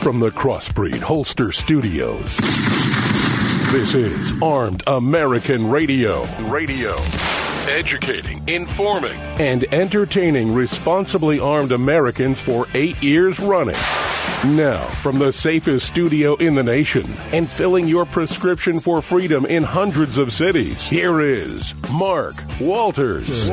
From the Crossbreed Holster Studios, this is Armed American Radio. Educating, informing, and entertaining responsibly armed Americans for 8 years running. Now, from the safest studio in the nation and filling your prescription for freedom in hundreds of cities, here is Mark Walters.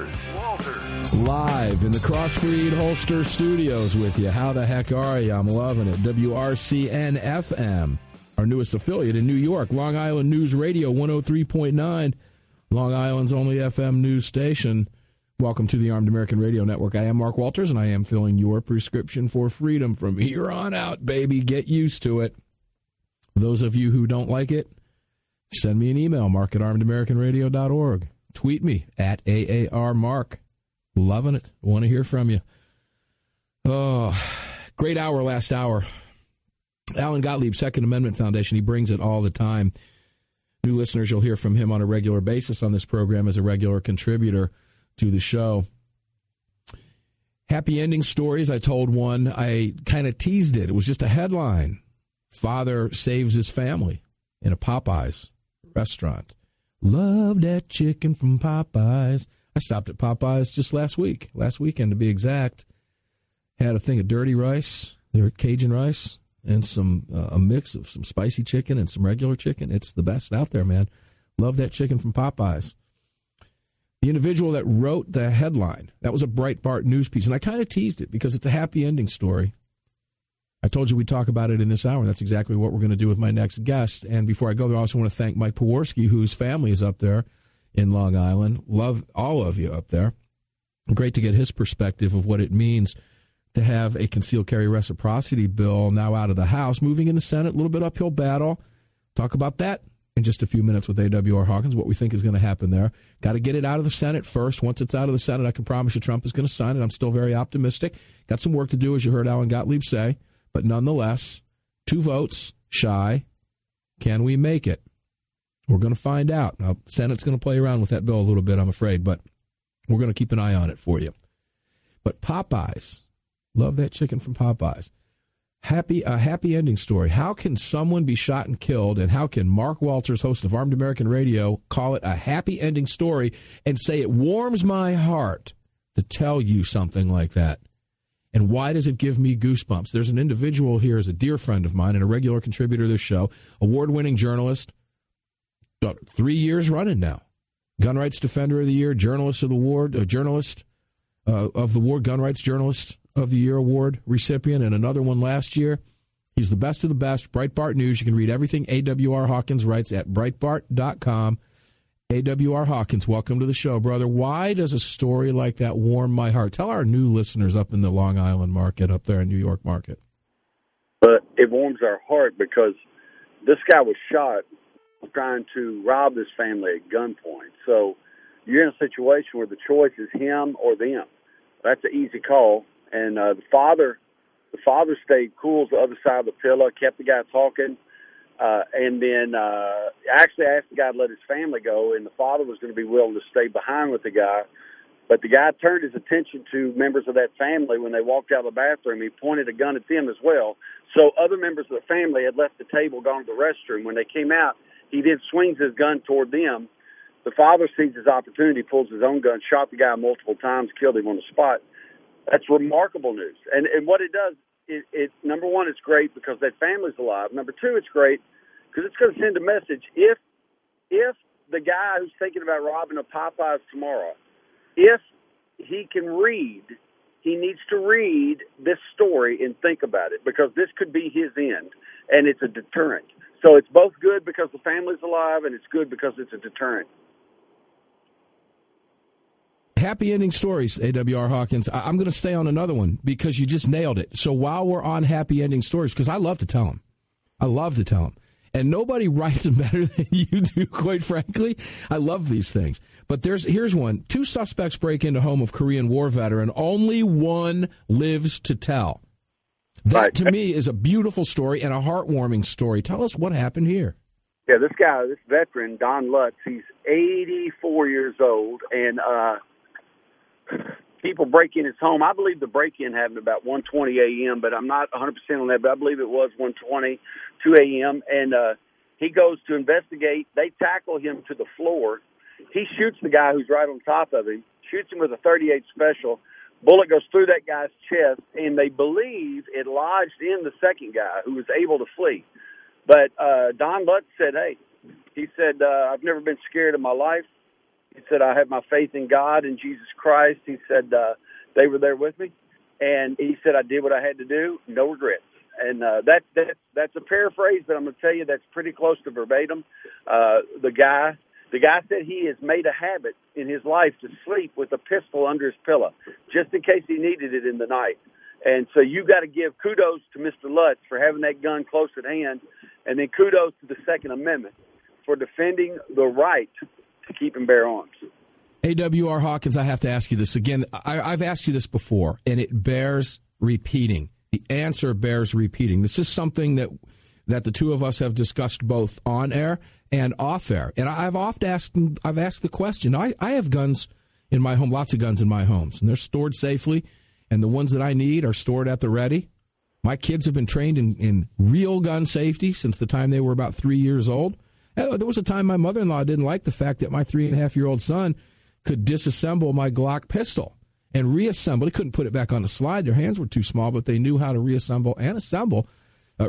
Live in the Crossbreed Holster Studios with you. How the heck are you? I'm loving it. WRCN-FM, our newest affiliate in New York. Long Island News Radio, 103.9. Long Island's only FM news station. Welcome to the Armed American Radio Network. I am Mark Walters, and I am filling your prescription for freedom from here on out, baby. Get used to it. Those of you who don't like it, send me an email, mark@armedamericanradio.org. Tweet me at AARMark. Loving it. Want to hear from you. Oh, great hour last hour. Alan Gottlieb, Second Amendment Foundation. He brings it all the time. New listeners, you'll hear from him on a regular basis on this program as a regular contributor to the show. Happy ending stories. I told one. I kind of teased it. It was just a headline. Father saves his family in a Popeyes restaurant. Love that chicken from Popeyes. I stopped at Popeyes just last weekend to be exact. Had a thing of dirty rice, their Cajun rice, and a mix of some spicy chicken and some regular chicken. It's the best out there, man. Love that chicken from Popeyes. The individual that wrote the headline, that was a Breitbart news piece, and I kind of teased it because it's a happy ending story. I told you we'd talk about it in this hour, and that's exactly what we're going to do with my next guest. And before I go there, I also want to thank Mike Peworski, whose family is up there in Long Island. Love all of you up there. Great to get his perspective of what it means to have a concealed carry reciprocity bill now out of the House, moving in the Senate, a little bit uphill battle. Talk about that in just a few minutes with A.W.R. Hawkins, what we think is going to happen there. Got to get it out of the Senate first. Once it's out of the Senate, I can promise you Trump is going to sign it. I'm still very optimistic. Got some work to do, as you heard Alan Gottlieb say, but nonetheless, 2 votes shy. Can we make it? We're going to find out. Now, the Senate's going to play around with that bill a little bit, I'm afraid, but we're going to keep an eye on it for you. But Popeyes, love that chicken from Popeyes. A happy ending story. How can someone be shot and killed, and how can Mark Walters, host of Armed American Radio, call it a happy ending story and say it warms my heart to tell you something like that? And why does it give me goosebumps? There's an individual here, is a dear friend of mine and a regular contributor to this show, award-winning journalist, 3 years running now. Gun Rights Defender of the Year, Journalist of the Award, Gun Rights Journalist of the Year Award recipient, and another one last year. He's the best of the best. Breitbart News. You can read everything A.W.R. Hawkins writes at Breitbart.com. A.W.R. Hawkins, welcome to the show, brother. Why does a story like that warm my heart? Tell our new listeners up in the Long Island market, up there in New York market. But it warms our heart because this guy was shot trying to rob his family at gunpoint. So you're in a situation where the choice is him or them. That's an easy call. And the father stayed cool to the other side of the pillow, kept the guy talking, and then actually asked the guy to let his family go, and the father was going to be willing to stay behind with the guy. But the guy turned his attention to members of that family when they walked out of the bathroom. He pointed a gun at them as well. So other members of the family had left the table, gone to the restroom. When they came out, he then swings his gun toward them. The father sees his opportunity, pulls his own gun, shot the guy multiple times, killed him on the spot. That's remarkable news. And what it does, it number one, it's great because that family's alive. Number two, it's great because it's going to send a message. If the guy who's thinking about robbing a Popeyes tomorrow, if he can read, he needs to read this story and think about it because this could be his end, and it's a deterrent. So it's both good because the family's alive, and it's good because it's a deterrent. Happy ending stories, A.W.R. Hawkins. I'm going to stay on another one because you just nailed it. So while we're on happy ending stories, because I love to tell them. And nobody writes them better than you do, quite frankly. I love these things. But here's one. 2 suspects break into home of Korean War veteran. Only one lives to tell. That, to me, is a beautiful story and a heartwarming story. Tell us what happened here. Yeah, this veteran, Don Lutz, he's 84 years old, and people break in his home. I believe the break-in happened about 1:20 a.m., but I'm not 100% on that, but I believe it was 1:20, 2 a.m., and he goes to investigate. They tackle him to the floor. He shoots the guy who's right on top of him, shoots him with a .38 special. Bullet goes through that guy's chest, and they believe it lodged in the second guy who was able to flee. But Don Lutz said, hey, he said, I've never been scared in my life. He said, I have my faith in God and Jesus Christ. He said, they were there with me. And he said, I did what I had to do, no regrets. And that's a paraphrase, but I'm going to tell you that's pretty close to verbatim. The guy said he has made a habit in his life to sleep with a pistol under his pillow, just in case he needed it in the night. And so you got to give kudos to Mr. Lutz for having that gun close at hand, and then kudos to the Second Amendment for defending the right to keep and bear arms. A.W.R. Hawkins, I have to ask you this again. I've asked you this before, and it bears repeating. The answer bears repeating. This is something that the two of us have discussed both on air and off air. And I've asked the question. I have guns in my home, lots of guns in my homes, and they're stored safely, and the ones that I need are stored at the ready. My kids have been trained in real gun safety since the time they were about 3 years old. There was a time my mother-in-law didn't like the fact that my 3.5-year-old son could disassemble my Glock pistol and reassemble. He couldn't put it back on the slide. Their hands were too small, but they knew how to reassemble and disassemble a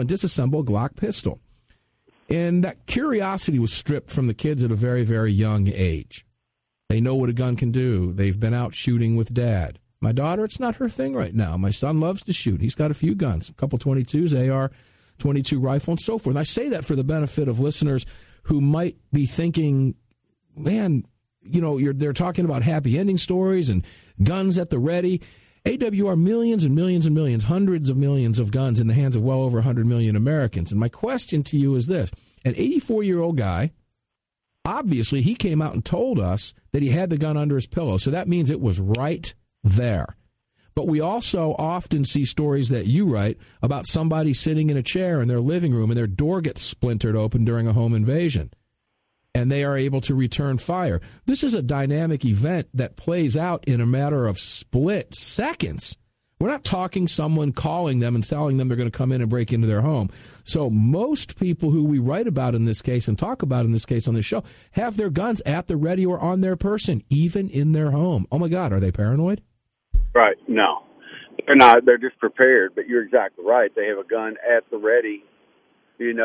Glock pistol. And that curiosity was stripped from the kids at a very, very young age. They know what a gun can do. They've been out shooting with Dad. My daughter, it's not her thing right now. My son loves to shoot. He's got a few guns, a couple 22s, AR-22 rifle, and so forth. And I say that for the benefit of listeners who might be thinking, man, they're talking about happy ending stories and guns at the ready. AWR, millions and millions and millions, hundreds of millions of guns in the hands of well over 100 million Americans. And my question to you is this. An 84-year-old guy, obviously he came out and told us that he had the gun under his pillow, so that means it was right there. But we also often see stories that you write about somebody sitting in a chair in their living room and their door gets splintered open during a home invasion, and they are able to return fire. This is a dynamic event that plays out in a matter of split seconds. We're not talking someone calling them and telling them they're going to come in and break into their home. So most people who we write about in this case and talk about in this case on this show have their guns at the ready or on their person, even in their home. Oh, my God, are they paranoid? Right. No, they're not. They're just prepared. But you're exactly right. They have a gun at the ready, and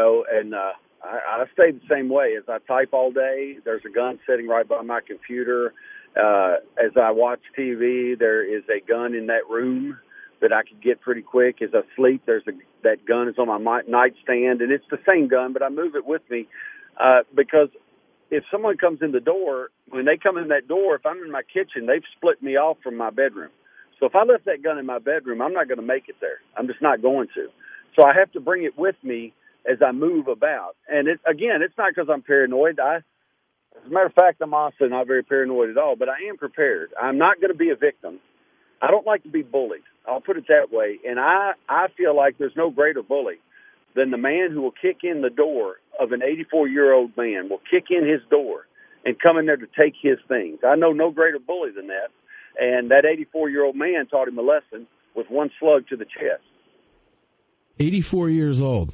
I stay the same way. As I type all day, there's a gun sitting right by my computer. As I watch TV, there is a gun in that room that I could get pretty quick. As I sleep, that gun is on my nightstand, and it's the same gun, but I move it with me because if someone comes in the door, when they come in that door, if I'm in my kitchen, they've split me off from my bedroom. So if I left that gun in my bedroom, I'm not going to make it there. I'm just not going to. So I have to bring it with me as I move about. And it's not because I'm paranoid. As a matter of fact, I'm also not very paranoid at all, but I am prepared. I'm not going to be a victim. I don't like to be bullied. I'll put it that way. And I feel like there's no greater bully than the man who will kick in the door of an 84-year-old man, will kick in his door and come in there to take his things. I know no greater bully than that. And that 84-year-old man taught him a lesson with one slug to the chest. 84 years old.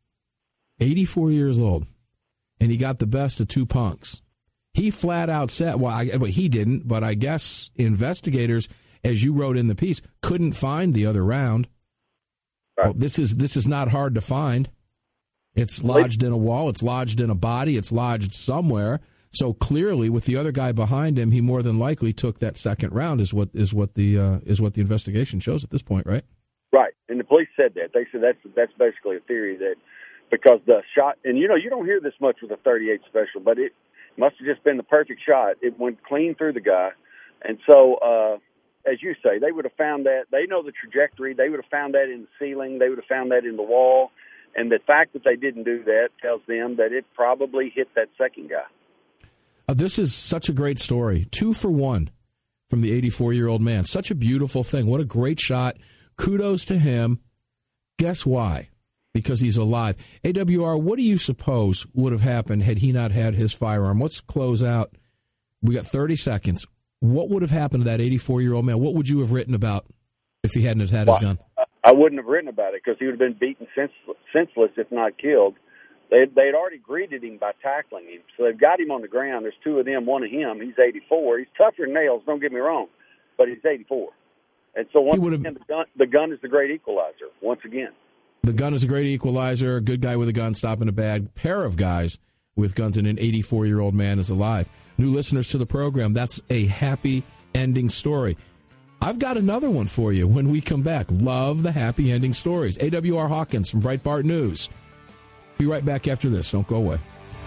84 years old. And he got the best of two punks. He flat out said, he didn't, but I guess investigators, as you wrote in the piece, couldn't find the other round. Right. Well, this is not hard to find. It's lodged in a wall. It's lodged in a body. It's lodged somewhere. So clearly, with the other guy behind him, he more than likely took that second round. Is what the investigation shows at this point, right? Right, and the police said that. They said that's basically a theory that because the shot, and you don't hear this much with a .38 special, but it must have just been the perfect shot. It went clean through the guy, and so as you say, they would have found that. They know the trajectory. They would have found that in the ceiling. They would have found that in the wall, and the fact that they didn't do that tells them that it probably hit that second guy. This is such a great story. 2 for 1 from the 84-year-old man. Such a beautiful thing. What a great shot. Kudos to him. Guess why? Because he's alive. AWR, what do you suppose would have happened had he not had his firearm? Let's close out. We got 30 seconds. what would have happened to that 84-year-old man? What would you have written about if he hadn't had his gun? I wouldn't have written about it because he would have been beaten senseless if not killed. They had already greeted him by tackling him. So they've got him on the ground. There's two of them, one of him. He's 84. He's tougher than nails, don't get me wrong, but he's 84. And so once again, the gun is the great equalizer, once again. The gun is a great equalizer. A good guy with a gun stopping a bad pair of guys with guns, and an 84-year-old man is alive. New listeners to the program, that's a happy ending story. I've got another one for you when we come back. Love the happy ending stories. A.W.R. Hawkins from Breitbart News. Be right back after this. Don't go away.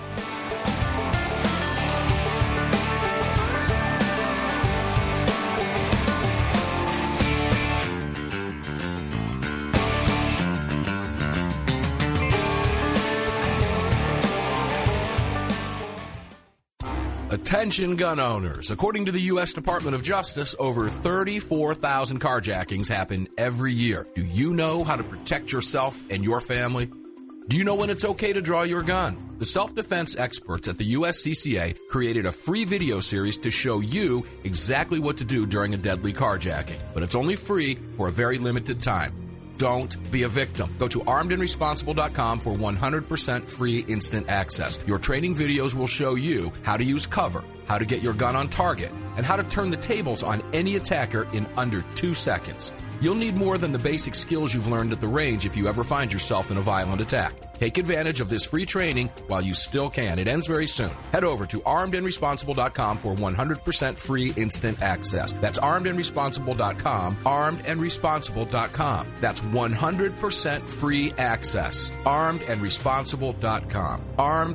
Attention gun owners. According to the U.S. Department of Justice, over 34,000 carjackings happen every year. Do you know how to protect yourself and your family? Do you know when it's okay to draw your gun? The self-defense experts at the USCCA created a free video series to show you exactly what to do during a deadly carjacking. But it's only free for a very limited time. Don't be a victim. Go to armedandresponsible.com for 100% free instant access. Your training videos will show you how to use cover, how to get your gun on target, and how to turn the tables on any attacker in under 2 seconds. You'll need more than the basic skills you've learned at the range if you ever find yourself in a violent attack. Take advantage of this free training while you still can. It ends very soon. Head over to armedandresponsible.com for 100% free instant access. That's armedandresponsible.com, armedandresponsible.com. That's 100% free access. armedandresponsible.com,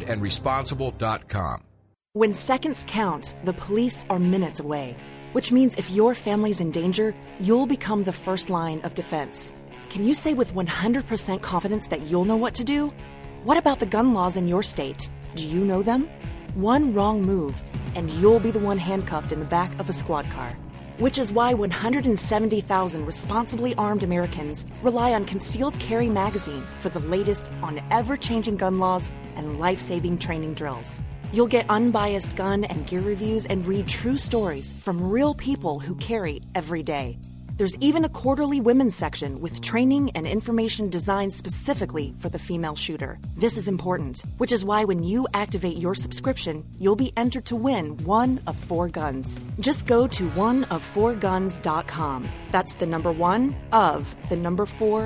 armedandresponsible.com. When seconds count, the police are minutes away, which means if your family's in danger, you'll become the first line of defense. Can you say with 100% confidence that you'll know what to do? What about the gun laws in your state? Do you know them? One wrong move, and you'll be the one handcuffed in the back of a squad car. Which is why 170,000 responsibly armed Americans rely on Concealed Carry Magazine for the latest on ever-changing gun laws and life-saving training drills. You'll get unbiased gun and gear reviews and read true stories from real people who carry every day. There's even a quarterly women's section with training and information designed specifically for the female shooter. This is important, which is why when you activate your subscription, you'll be entered to win one of 4 guns. Just go to oneof4guns.com. That's the number 1 of the number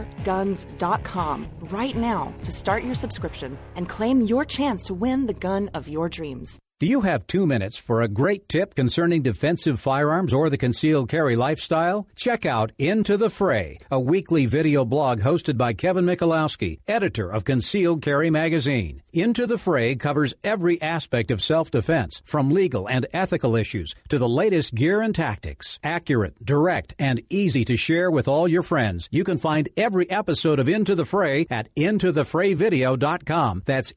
4guns.com right now to start your subscription and claim your chance to win the gun of your dreams. Do you have 2 minutes for a great tip concerning defensive firearms or the concealed carry lifestyle? Check out Into the Fray, a weekly video blog hosted by Kevin Michalowski, editor of Concealed Carry Magazine. Into the Fray covers every aspect of self-defense, from legal and ethical issues to the latest gear and tactics. Accurate, direct, and easy to share with all your friends. You can find every episode of Into the Fray at intothefrayvideo.com. That's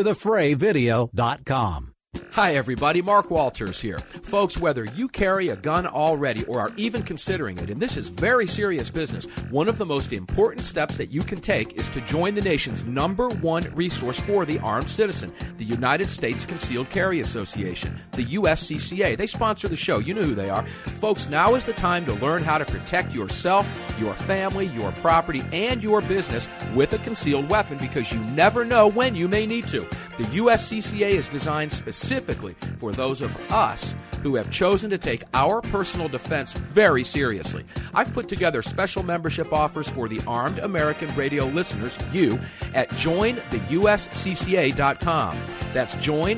intothefrayvideo.com. Hi everybody, Mark Walters here. Folks, whether you carry a gun already or are even considering it, and this is very serious business, one of the most important steps that you can take is to join the nation's #1 resource for the armed citizen, the United States Concealed Carry Association, the USCCA. They sponsor the show. You know who they are. Folks, now is the time to learn how to protect yourself, your family, your property, and your business with a concealed weapon because you never know when you may need to. The USCCA is designed specifically for those of us who have chosen to take our personal defense very seriously. I've put together special membership offers for the armed American radio listeners, you, at jointheuscca.com. That's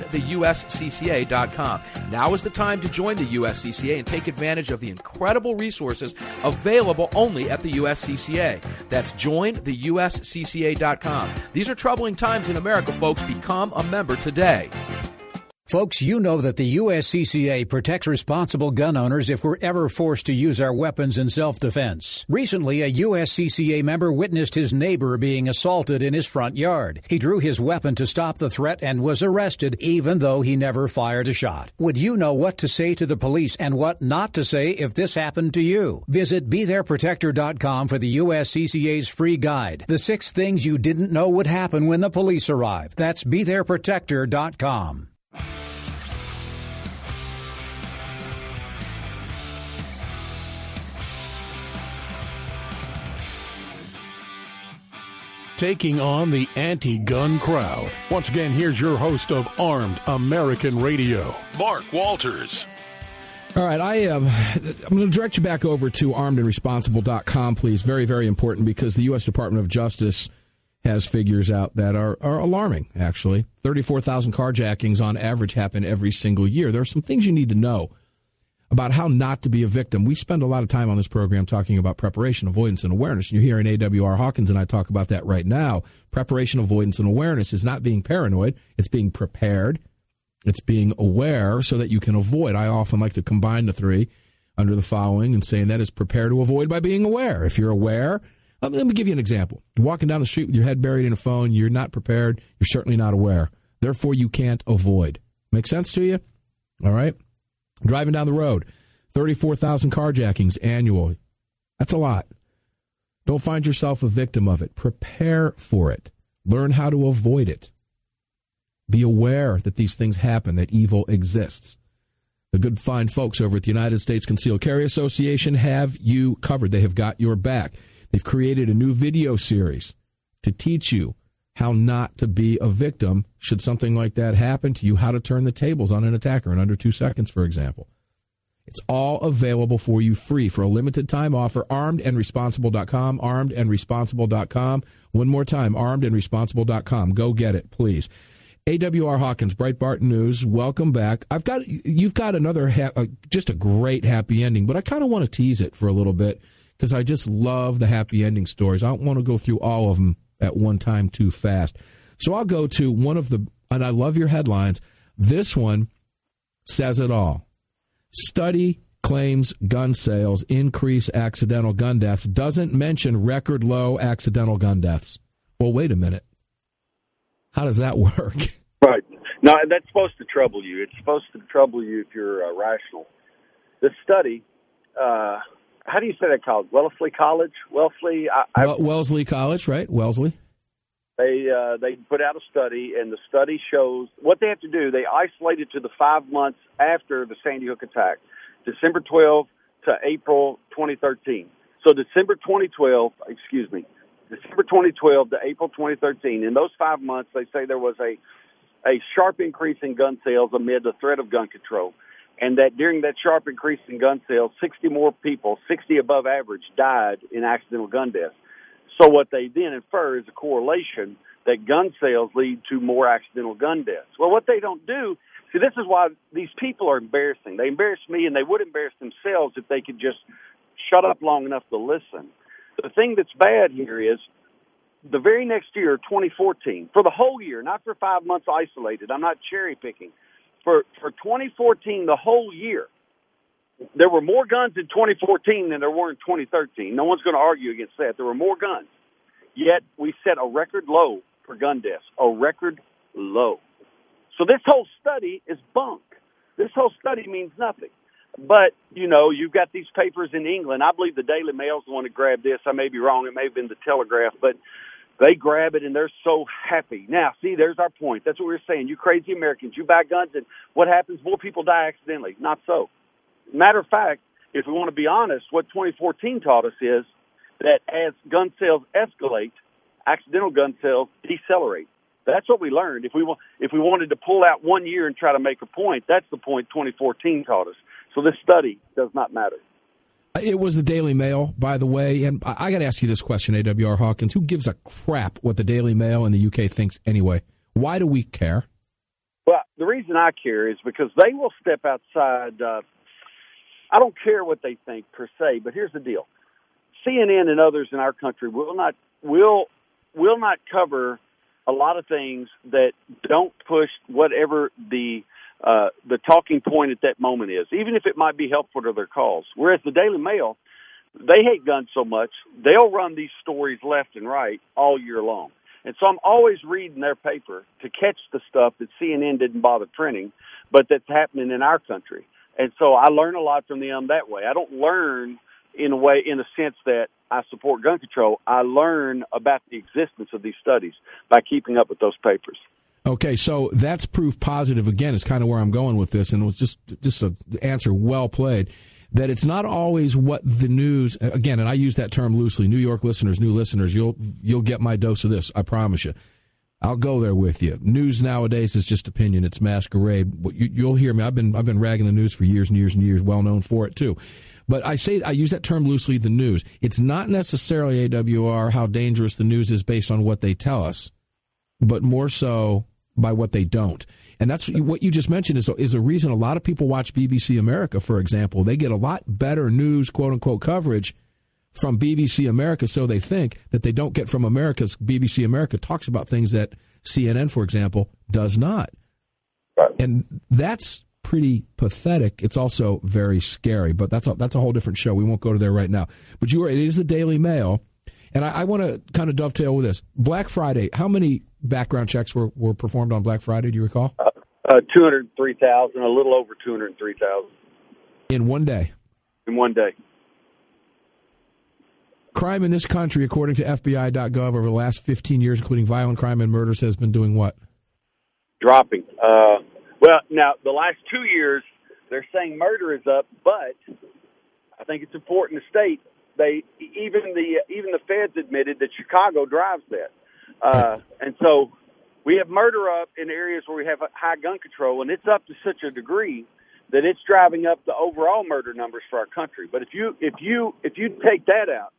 jointheuscca.com. Now is the time to join the USCCA and take advantage of the incredible resources available only at the USCCA. That's jointheuscca.com. These are troubling times in America, folks. Become a member today. Folks, you know that the USCCA protects responsible gun owners if we're ever forced to use our weapons in self-defense. Recently, a USCCA member witnessed his neighbor being assaulted in his front yard. He drew his weapon to stop the threat and was arrested, even though he never fired a shot. Would you know what to say to the police and what not to say if this happened to you? Visit BeThereProtector.com for the USCCA's free guide. The 6 things you didn't know would happen when the police arrive. That's BeThereProtector.com. taking on the anti-gun crowd. Once again, here's your host of Armed American Radio, Mark Walters. All right, I'm going to direct you back over to armedandresponsible.com, please. Very, very important, because the U.S. Department of Justice has figures out that are alarming, actually. 34,000 carjackings on average happen every single year. There are some things you need to know about how not to be a victim. We spend a lot of time on this program talking about preparation, avoidance, and awareness. And you're hearing AWR Hawkins and I talk about that right now. Preparation, avoidance, and awareness is not being paranoid. It's being prepared. It's being aware so that you can avoid. I often like to combine the three under the following and saying that is prepare to avoid by being aware. If you're aware, let me give you an example. You're walking down the street with your head buried in a phone. You're not prepared. You're certainly not aware. Therefore, you can't avoid. Make sense to you? All right? Driving down the road, 34,000 carjackings annually. That's a lot. Don't find yourself a victim of it. Prepare for it. Learn how to avoid it. Be aware that these things happen, that evil exists. The good, fine folks over at the United States Concealed Carry Association have you covered. They have got your back. They've created a new video series to teach you how not to be a victim should something like that happen to you, how to turn the tables on an attacker in under 2 seconds, for example. It's all available for you free for a limited time offer. Armedandresponsible.com, armedandresponsible.com. One more time, armedandresponsible.com. Go get it, please. AWR Hawkins, Breitbart News, welcome back. You've got another, just a great happy ending, but I kind of want to tease it for a little bit because I just love the happy ending stories. I don't want to go through all of them at one time too fast. So I'll go to one of the, and I love your headlines. This one says it all. Study claims gun sales increase accidental gun deaths. Doesn't mention record low accidental gun deaths. Well, wait a minute. How does that work? Right. No, that's supposed to trouble you. It's supposed to trouble you if you're rational. The study, how do you say that called? Wellesley College? Wellesley? Wellesley College, right? Wellesley. They put out a study, and the study shows what they have to do. They isolate it to the 5 months after the Sandy Hook attack, December 12 to April 2013. So December 2012 to April 2013. In those 5 months, they say there was a sharp increase in gun sales amid the threat of gun control, and that during that sharp increase in gun sales, 60 more people, 60 above average, died in accidental gun deaths. So what they then infer is a correlation that gun sales lead to more accidental gun deaths. Well, what they don't do, see, this is why these people are embarrassing. They embarrass me, and they would embarrass themselves if they could just shut up long enough to listen. The thing that's bad here is the very next year, 2014, for the whole year, not for 5 months isolated, I'm not cherry picking, for 2014, the whole year, there were more guns in 2014 than there were in 2013. No one's going to argue against that. There were more guns. Yet we set a record low for gun deaths, a record low. So this whole study is bunk. This whole study means nothing. But, you know, you've got these papers in England. I believe the Daily Mail's the one that grabbed this. I may be wrong. It may have been the Telegraph. But they grab it, and they're so happy. Now, see, there's our point. That's what we were saying. You crazy Americans, you buy guns, and what happens? More people die accidentally. Not so. Matter of fact, if we want to be honest, what 2014 taught us is that as gun sales escalate, accidental gun sales decelerate. That's what we learned. If we wanted to pull out 1 year and try to make a point, that's the point 2014 taught us. So this study does not matter. It was the Daily Mail, by the way, and I got to ask you this question, AWR Hawkins. Who gives a crap what the Daily Mail in the UK thinks anyway? Why do we care? Well, the reason I care is because they will step outside. I don't care what they think per se, but here's the deal. CNN and others in our country will not cover a lot of things that don't push whatever the talking point at that moment is, even if it might be helpful to their cause. Whereas the Daily Mail, they hate guns so much, they'll run these stories left and right all year long. And so I'm always reading their paper to catch the stuff that CNN didn't bother printing, but that's happening in our country. And so I learn a lot from them that way. I don't learn in a sense that I support gun control. I learn about the existence of these studies by keeping up with those papers. Okay, so that's proof positive again is kind of where I'm going with this, and it was just an answer well played. that it's not always what the news, again, and I use that term loosely, New York listeners, new listeners, you'll get my dose of this, I promise you. I'll go there with you. News nowadays is just opinion. It's masquerade. You'll hear me. I've been ragging the news for years and years and years, well known for it too. But I use that term loosely, the news. It's not necessarily, AWR, how dangerous the news is based on what they tell us, but more so by what they don't. And that's what you just mentioned is a reason a lot of people watch BBC America, for example. They get a lot better news, quote unquote, coverage from BBC America, so they think, that they don't get from America's. BBC America talks about things that CNN, for example, does not. Right. And that's pretty pathetic. It's also very scary, but that's a whole different show. We won't go to there right now. But it is the Daily Mail, and I want to kind of dovetail with this. Black Friday, how many background checks were performed on Black Friday, do you recall? 203,000, a little over 203,000. In one day? In one day. Crime in this country, according to FBI.gov, over the last 15 years, including violent crime and murders, has been doing what? Dropping. Well, now, the last 2 years, they're saying murder is up, but I think it's important to state, even the feds admitted that Chicago drives that. And so we have murder up in areas where we have high gun control, and it's up to such a degree that it's driving up the overall murder numbers for our country. But if you take that out,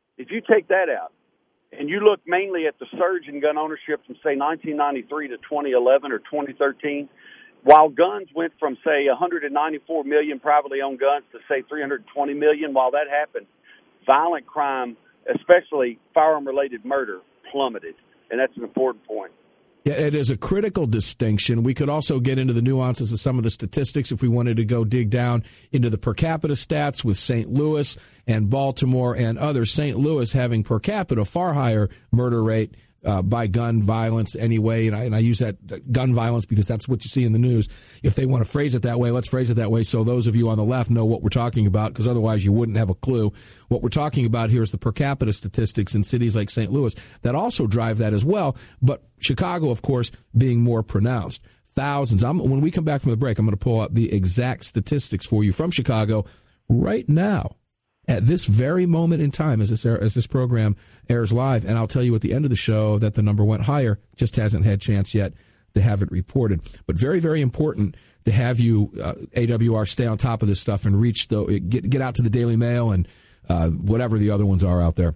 and you look mainly at the surge in gun ownership from, say, 1993 to 2011 or 2013, while guns went from, say, 194 million privately owned guns to, say, 320 million, while that happened, violent crime, especially firearm-related murder, plummeted. And that's an important point. Yeah, it is a critical distinction. We could also get into the nuances of some of the statistics if we wanted to go dig down into the per capita stats with St. Louis and Baltimore and others. St. Louis having per capita far higher murder rate by gun violence anyway, and I use that gun violence because that's what you see in the news. If they want to phrase it that way, let's phrase it that way so those of you on the left know what we're talking about, because otherwise you wouldn't have a clue. What we're talking about here is the per capita statistics in cities like St. Louis that also drive that as well, but Chicago, of course, being more pronounced. Thousands. When we come back from the break, I'm going to pull up the exact statistics for you from Chicago right now. At this very moment in time, as this program airs live, and I'll tell you at the end of the show that the number went higher, just hasn't had chance yet to have it reported. But very, very important to have you, AWR, stay on top of this stuff and get out to the Daily Mail and whatever the other ones are out there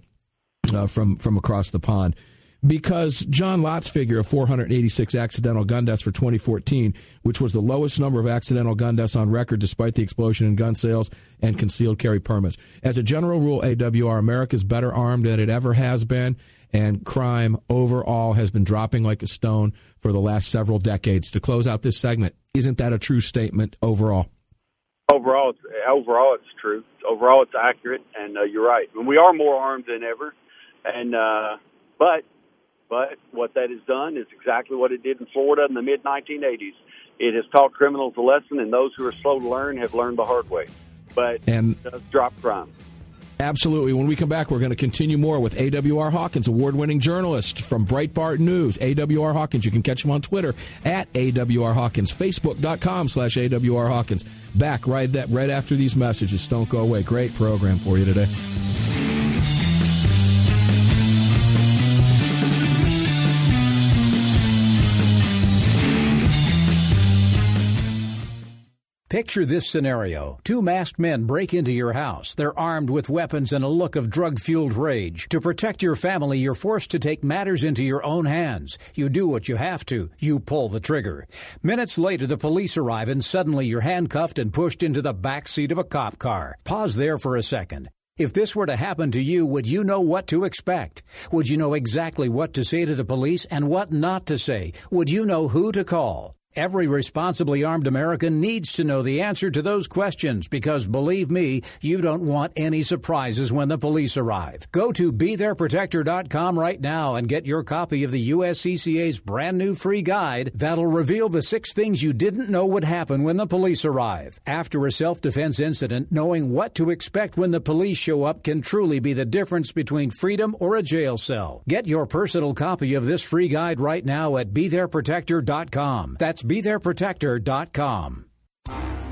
from across the pond. Because John Lott's figure of 486 accidental gun deaths for 2014, which was the lowest number of accidental gun deaths on record despite the explosion in gun sales and concealed carry permits. As a general rule, AWR, America is better armed than it ever has been, and crime overall has been dropping like a stone for the last several decades. To close out this segment, isn't that a true statement overall? Overall, it's true. Overall, it's accurate, and you're right. And we are more armed than ever, and but what that has done is exactly what it did in Florida in the mid-1980s. It has taught criminals a lesson, and those who are slow to learn have learned the hard way. But it does drop crime. Absolutely. When we come back, we're going to continue more with A.W.R. Hawkins, award-winning journalist from Breitbart News. A.W.R. Hawkins. You can catch him on Twitter at A.W.R. Hawkins, Facebook.com/A.W.R. Hawkins. Back right after these messages. Don't go away. Great program for you today. Picture this scenario. Two masked men break into your house. They're armed with weapons and a look of drug-fueled rage. To protect your family, you're forced to take matters into your own hands. You do what you have to. You pull the trigger. Minutes later, the police arrive, and suddenly you're handcuffed and pushed into the back seat of a cop car. Pause there for a second. If this were to happen to you, would you know what to expect? Would you know exactly what to say to the police and what not to say? Would you know who to call? Every responsibly armed American needs to know the answer to those questions because, believe me, you don't want any surprises when the police arrive. Go to BeThereProtector.com right now and get your copy of the USCCA's brand new free guide that'll reveal the 6 things you didn't know would happen when the police arrive. After a self-defense incident, knowing what to expect when the police show up can truly be the difference between freedom or a jail cell. Get your personal copy of this free guide right now at BeThereProtector.com. That's BeThereProtector.com.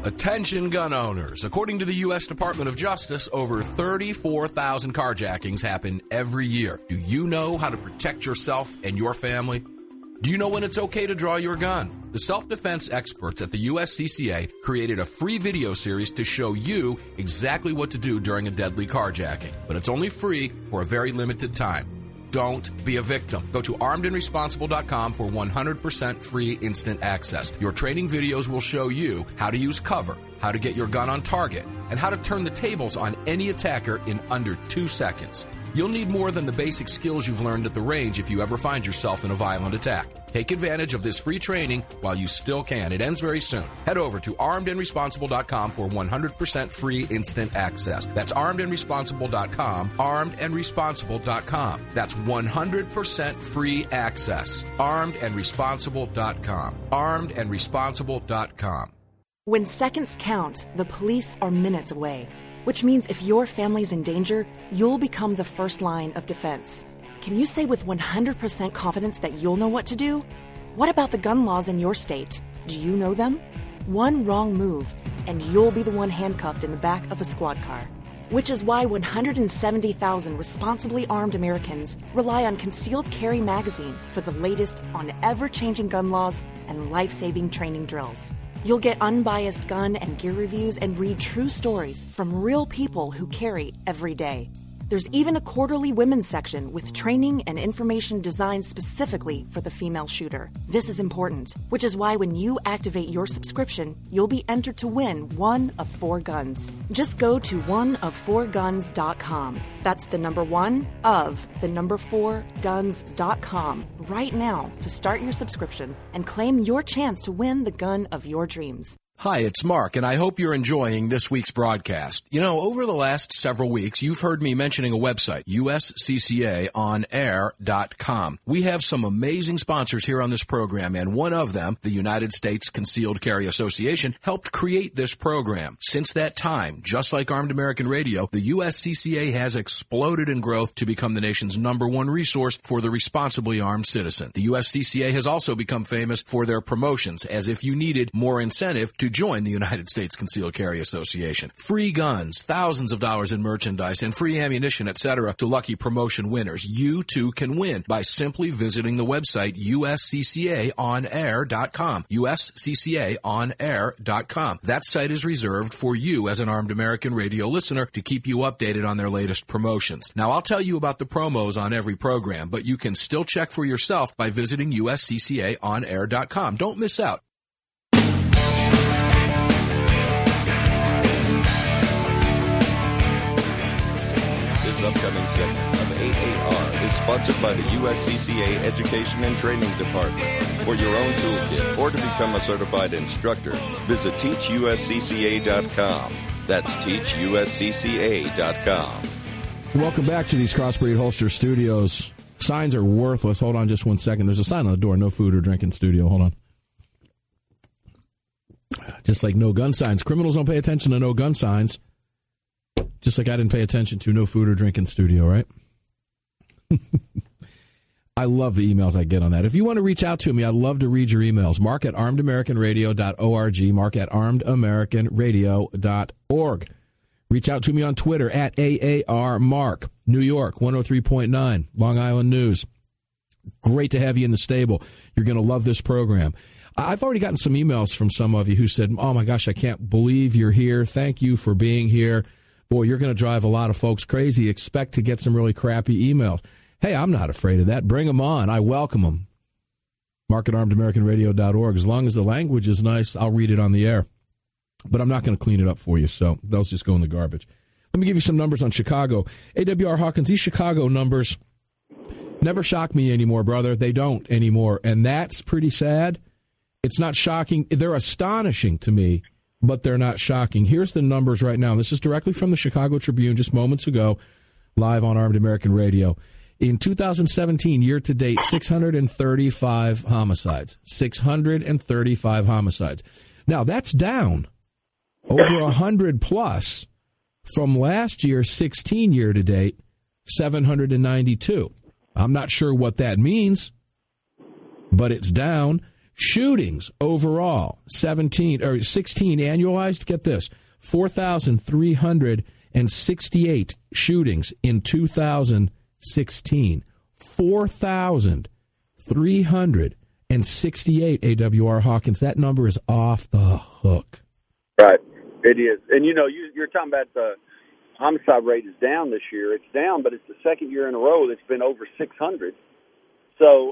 Attention gun owners. According to the U.S. Department of Justice, over 34,000 carjackings happen every year. Do you know how to protect yourself and your family? Do you know when it's okay to draw your gun? The self-defense experts at the USCCA created a free video series to show you exactly what to do during a deadly carjacking. But it's only free for a very limited time. Don't be a victim. Go to armedandresponsible.com for 100% free instant access. Your training videos will show you how to use cover, how to get your gun on target, and how to turn the tables on any attacker in under 2 seconds. You'll need more than the basic skills you've learned at the range if you ever find yourself in a violent attack. Take advantage of this free training while you still can. It ends very soon. Head over to armedandresponsible.com for 100% free instant access. That's armedandresponsible.com, armedandresponsible.com. That's 100% free access. armedandresponsible.com, armedandresponsible.com. When seconds count, the police are minutes away, which means if your family's in danger, you'll become the first line of defense. Can you say with 100% confidence that you'll know what to do? What about the gun laws in your state? Do you know them? One wrong move, and you'll be the one handcuffed in the back of a squad car. Which is why 170,000 responsibly armed Americans rely on Concealed Carry Magazine for the latest on ever-changing gun laws and life-saving training drills. You'll get unbiased gun and gear reviews and read true stories from real people who carry every day. There's even a quarterly women's section with training and information designed specifically for the female shooter. This is important, which is why when you activate your subscription, you'll be entered to win one of 4 guns. Just go to oneof4guns.com. That's the number 4guns.com right now to start your subscription and claim your chance to win the gun of your dreams. Hi, it's Mark, and I hope you're enjoying this week's broadcast. You know, over the last several weeks, you've heard me mentioning a website, usccaonair.com. We have some amazing sponsors here on this program, and one of them, the United States Concealed Carry Association, helped create this program. Since that time, just like Armed American Radio, the USCCA has exploded in growth to become the nation's #1 resource for the responsibly armed citizen. The USCCA has also become famous for their promotions, as if you needed more incentive to join the United States Concealed Carry Association. Free guns, thousands of dollars in merchandise, and free ammunition, etc. to lucky promotion winners. You too can win by simply visiting the website usccaonair.com. usccaonair.com. That site is reserved for you as an Armed American Radio listener to keep you updated on their latest promotions. Now, I'll tell you about the promos on every program, but you can still check for yourself by visiting usccaonair.com. Don't miss out. This upcoming segment of 8AR is sponsored by the USCCA Education and Training Department. For your own toolkit or to become a certified instructor, visit teachuscca.com. That's teachuscca.com. Welcome back to these Crossbreed Holster Studios. Signs are worthless. Hold on just one second. There's a sign on the door, no food or drink in studio. Hold on. Just like no gun signs. Criminals don't pay attention to no gun signs. Just like I didn't pay attention to no food or drink in studio, right? I love the emails I get on that. If you want to reach out to me, I'd love to read your emails. Mark at armedamericanradio.org. Mark at armedamericanradio.org. Reach out to me on Twitter at AARMark. New York, 103.9, Long Island News. Great to have you in the stable. You're going to love this program. I've already gotten some emails from some of you who said, oh my gosh, I can't believe you're here. Thank you for being here. Boy, you're going to drive a lot of folks crazy. Expect to get some really crappy emails. Hey, I'm not afraid of that. Bring them on. I welcome them. Mark at armedamericanradio.org. As long as the language is nice, I'll read it on the air. But I'm not going to clean it up for you, so those just go in the garbage. Let me give you some numbers on Chicago. AWR Hawkins, these Chicago numbers never shock me anymore, brother. They don't anymore, and that's pretty sad. It's not shocking. They're astonishing to me, but they're not shocking. Here's the numbers right now. This is directly from the Chicago Tribune just moments ago, live on Armed American Radio. In 2017, year-to-date, 635 homicides. 635 homicides. Now, that's down over 100 plus from last year's 16 year-to-date, 792. I'm not sure what that means, but it's down. Shootings overall, 16 annualized. Get this, 4,368 shootings in 2016. 4,368 AWR Hawkins. That number is off the hook. Right, it is. And you're talking about the homicide rate is down this year. It's down, but it's the second year in a row that's been over 600. So,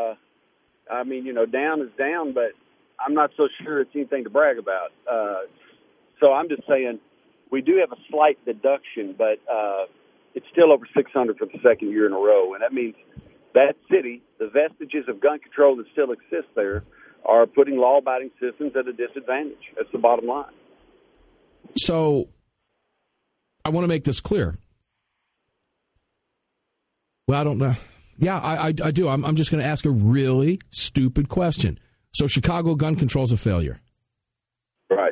down is down, but I'm not so sure it's anything to brag about. So I'm just saying we do have a slight deduction, but it's still over 600 for the second year in a row. And that means that city, the vestiges of gun control that still exist there, are putting law-abiding citizens at a disadvantage. That's the bottom line. So I want to make this clear. Well, I don't know. Yeah, I do. I'm just going to ask a really stupid question. So Chicago gun control is a failure. Right.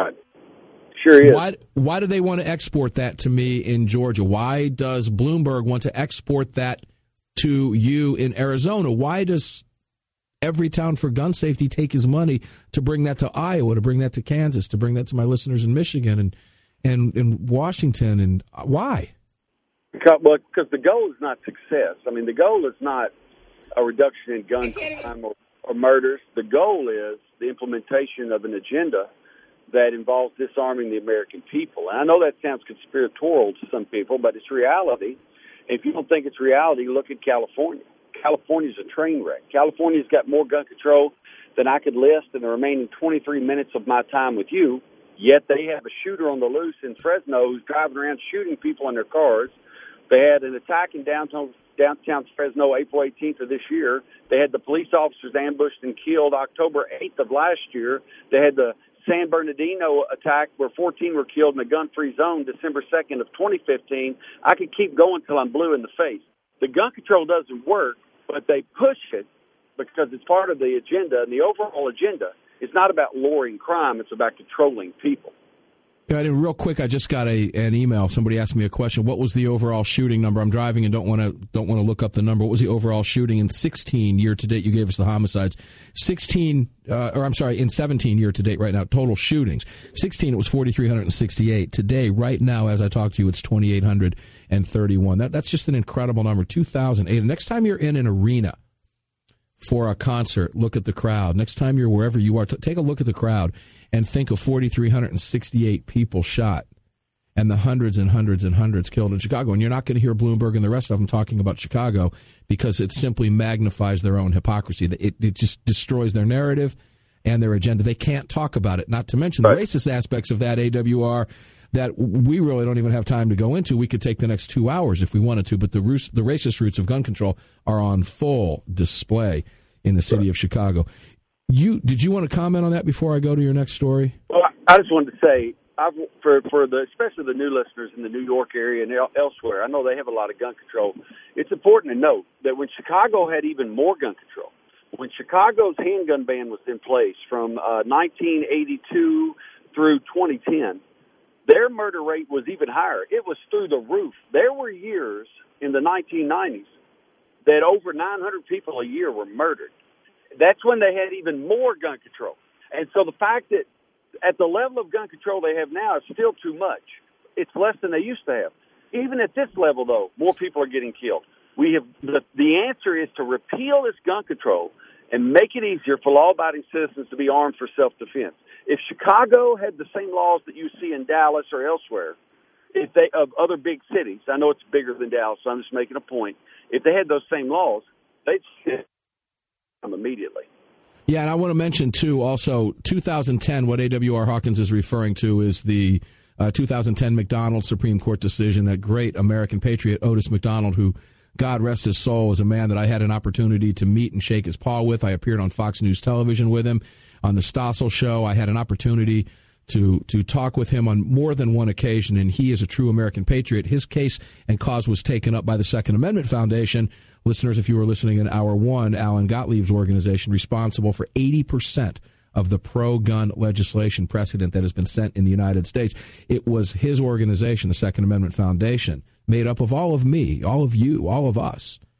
Sure is. Why do they want to export that to me in Georgia? Why does Bloomberg want to export that to you in Arizona? Why does Everytown for Gun Safety take his money to bring that to Iowa, to bring that to Kansas, to bring that to my listeners in Michigan and Washington? And why? Because the goal is not success. I mean, the goal is not a reduction in gun crime or murders. The goal is the implementation of an agenda that involves disarming the American people. And I know that sounds conspiratorial to some people, but it's reality. If you don't think it's reality, look at California. California's a train wreck. California's got more gun control than I could list in the remaining 23 minutes of my time with you, yet they have a shooter on the loose in Fresno who's driving around shooting people in their cars. They had an attack in downtown Fresno April 18th of this year. They had the police officers ambushed and killed October 8th of last year. They had the San Bernardino attack where 14 were killed in a gun-free zone December 2nd of 2015. I could keep going till I'm blue in the face. The gun control doesn't work, but they push it because it's part of the agenda, and the overall agenda is not about lowering crime. It's about controlling people. Yeah, and real quick, I just got an email. Somebody asked me a question. What was the overall shooting number? I'm driving and don't want to look up the number. What was the overall shooting in 16 year to date? You gave us the homicides. In 17 year to date right now, total shootings. 16, it was 4,368. Today, right now, as I talk to you, it's 2,831. That's just an incredible number. 2008. Next time you're in an arena for a concert, look at the crowd. Next time you're wherever you are, take a look at the crowd and think of 4,368 people shot and the hundreds and hundreds and hundreds killed in Chicago. And you're not going to hear Bloomberg and the rest of them talking about Chicago because it simply magnifies their own hypocrisy. It just destroys their narrative and their agenda. They can't talk about it, not to mention the racist aspects of that AWR that we really don't even have time to go into. We could take the next 2 hours if we wanted to, but the racist roots of gun control are on full display in the city of Chicago. Did you want to comment on that before I go to your next story? Well, I just wanted to say, especially the new listeners in the New York area and elsewhere, I know they have a lot of gun control. It's important to note that when Chicago had even more gun control, when Chicago's handgun ban was in place from 1982 through 2010, their murder rate was even higher. It was through the roof. There were years in the 1990s that over 900 people a year were murdered. That's when they had even more gun control. And so the fact that at the level of gun control they have now is still too much. It's less than they used to have. Even at this level, though, more people are getting killed. We have the answer is to repeal this gun control and make it easier for law-abiding citizens to be armed for self-defense. If Chicago had the same laws that you see in Dallas or elsewhere, of other big cities, I know it's bigger than Dallas, so I'm just making a point. If they had those same laws, they'd sit them immediately. Yeah, and I want to mention, too, also, 2010, what AWR Hawkins is referring to is the 2010 McDonald Supreme Court decision, that great American patriot, Otis McDonald, who, God rest his soul, is a man that I had an opportunity to meet and shake his paw with. I appeared on Fox News Television with him. On the Stossel Show, I had an opportunity to talk with him on more than one occasion, and he is a true American patriot. His case and cause was taken up by the Second Amendment Foundation. Listeners, if you were listening in Hour 1, Alan Gottlieb's organization, responsible for 80% of the pro-gun legislation precedent that has been sent in the United States. It was his organization, the Second Amendment Foundation, made up of all of me, all of you, all of us,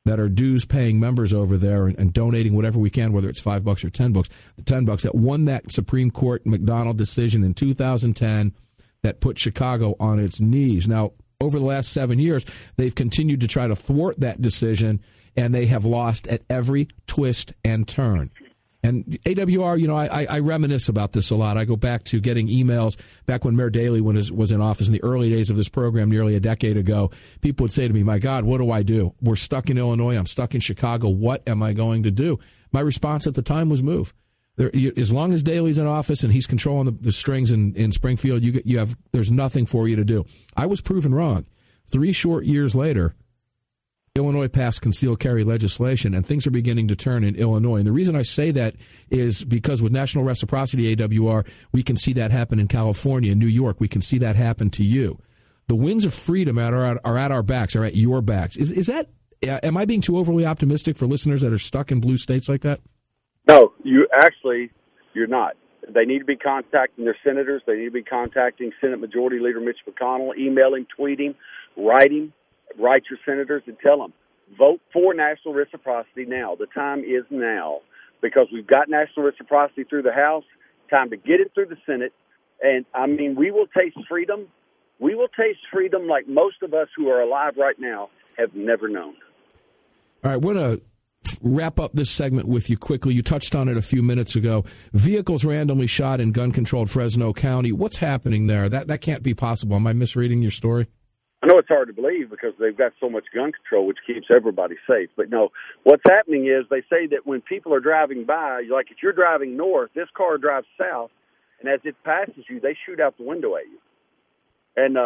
that are dues-paying members over there and donating whatever we can, whether it's $5 or $10, that won that Supreme Court McDonald decision in 2010 that put Chicago on its knees. Now, over the last 7 years, they've continued to try to thwart that decision, and they have lost at every twist and turn. And AWR, I reminisce about this a lot. I go back to getting emails back when Mayor Daley was in office in the early days of this program nearly a decade ago. People would say to me, my God, what do I do? We're stuck in Illinois. I'm stuck in Chicago. What am I going to do? My response at the time was move. As long as Daley's in office and he's controlling the strings in Springfield, there's nothing for you to do. I was proven wrong. 3 short years later, Illinois passed concealed carry legislation, and things are beginning to turn in Illinois. And the reason I say that is because with national reciprocity, AWR, we can see that happen in California, New York. We can see that happen to you. The winds of freedom are at our backs, are at your backs. Is that? Am I being too overly optimistic for listeners that are stuck in blue states like that? No, you're not. They need to be contacting their senators. They need to be contacting Senate Majority Leader Mitch McConnell, emailing, tweeting, writing. Write your senators and tell them, vote for national reciprocity now. The time is now because we've got national reciprocity through the House. Time to get it through the Senate. And, we will taste freedom. We will taste freedom like most of us who are alive right now have never known. All right, I want to wrap up this segment with you quickly. You touched on it a few minutes ago. Vehicles randomly shot in gun-controlled Fresno County. What's happening there? That can't be possible. Am I misreading your story? I know it's hard to believe because they've got so much gun control, which keeps everybody safe. But no, what's happening is they say that when people are driving by, like if you're driving north, this car drives south, and as it passes you, they shoot out the window at you. And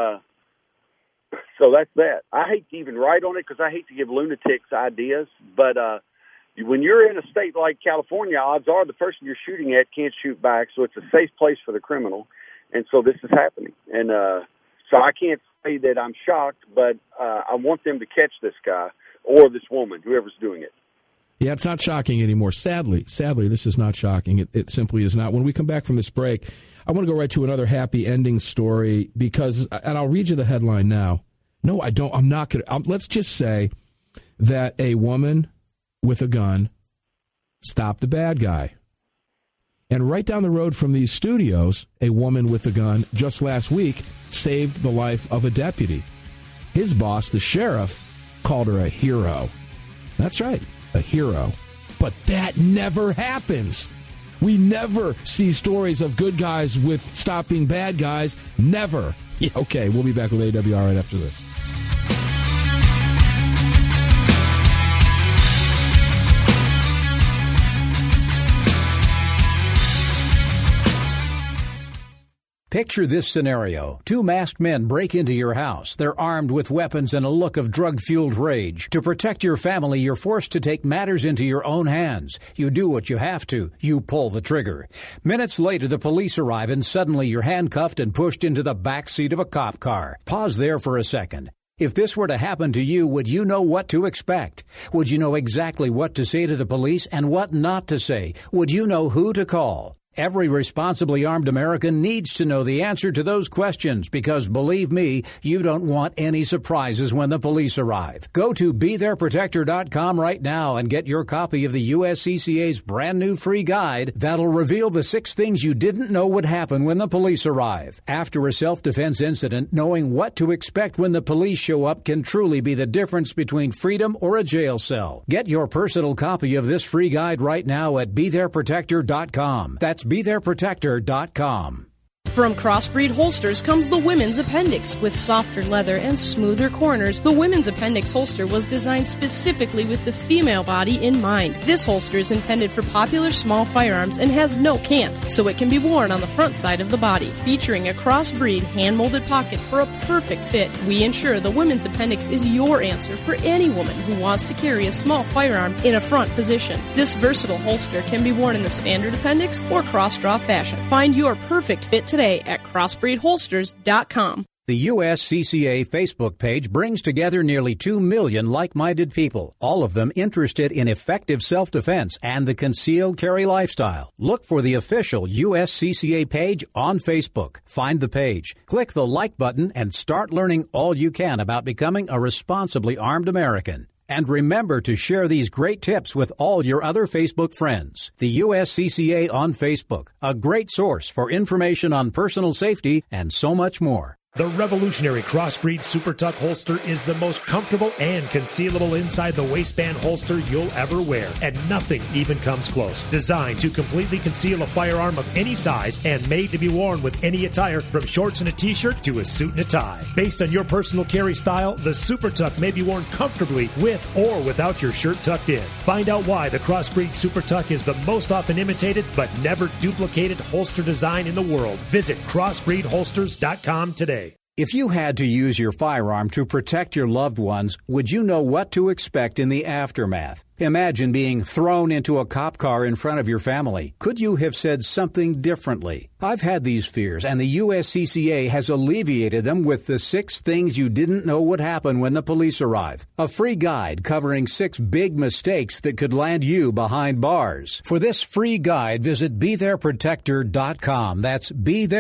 so that's that. I hate to even write on it because I hate to give lunatics ideas. But when you're in a state like California, odds are the person you're shooting at can't shoot back, so it's a safe place for the criminal. And so this is happening. And so I can't say that I'm shocked, but I want them to catch this guy or this woman, whoever's doing it. Yeah, it's not shocking anymore. Sadly, this is not shocking. It simply is not. When we come back from this break, I want to go right to another happy ending story because, and I'll read you the headline now. No, I don't. I'm not going to. Let's just say that a woman with a gun stopped a bad guy. And right down the road from these studios, a woman with a gun just last week saved the life of a deputy. His boss, the sheriff, called her a hero. That's right, a hero. But that never happens. We never see stories of good guys with stopping bad guys. Never. Yeah, okay, we'll be back with AWR right after this. Picture this scenario. 2 masked men break into your house. They're armed with weapons and a look of drug-fueled rage. To protect your family, you're forced to take matters into your own hands. You do what you have to. You pull the trigger. Minutes later, the police arrive and suddenly you're handcuffed and pushed into the back seat of a cop car. Pause there for a second. If this were to happen to you, would you know what to expect? Would you know exactly what to say to the police and what not to say? Would you know who to call? Every responsibly armed American needs to know the answer to those questions because, believe me, you don't want any surprises when the police arrive. Go to BeThereProtector.com right now and get your copy of the USCCA's brand new free guide that'll reveal the 6 things you didn't know would happen when the police arrive. After a self-defense incident, knowing what to expect when the police show up can truly be the difference between freedom or a jail cell. Get your personal copy of this free guide right now at BeThereProtector.com. That's BeThereProtector.com. From Crossbreed Holsters comes the Women's Appendix. With softer leather and smoother corners, the Women's Appendix holster was designed specifically with the female body in mind. This holster is intended for popular small firearms and has no cant, so it can be worn on the front side of the body. Featuring a Crossbreed hand-molded pocket for a perfect fit, we ensure the Women's Appendix is your answer for any woman who wants to carry a small firearm in a front position. This versatile holster can be worn in the standard appendix or cross-draw fashion. Find your perfect fit today at crossbreedholsters.com. The USCCA Facebook page brings together nearly 2 million like-minded people, all of them interested in effective self-defense and the concealed carry lifestyle. Look for the official USCCA page on Facebook. Find the page, click the like button, and start learning all you can about becoming a responsibly armed American. And remember to share these great tips with all your other Facebook friends. The USCCA on Facebook, a great source for information on personal safety and so much more. The revolutionary Crossbreed Super Tuck holster is the most comfortable and concealable inside the waistband holster you'll ever wear, and nothing even comes close. Designed to completely conceal a firearm of any size and made to be worn with any attire, from shorts and a t-shirt to a suit and a tie. Based on your personal carry style, the Super Tuck may be worn comfortably with or without your shirt tucked in. Find out why the Crossbreed Super Tuck is the most often imitated but never duplicated holster design in the world. Visit crossbreedholsters.com today. If you had to use your firearm to protect your loved ones, would you know what to expect in the aftermath? Imagine being thrown into a cop car in front of your family. Could you have said something differently? I've had these fears, and the USCCA has alleviated them with the 6 things you didn't know would happen when the police arrive. A free guide covering 6 big mistakes that could land you behind bars. For this free guide, visit BeThereProtector.com. That's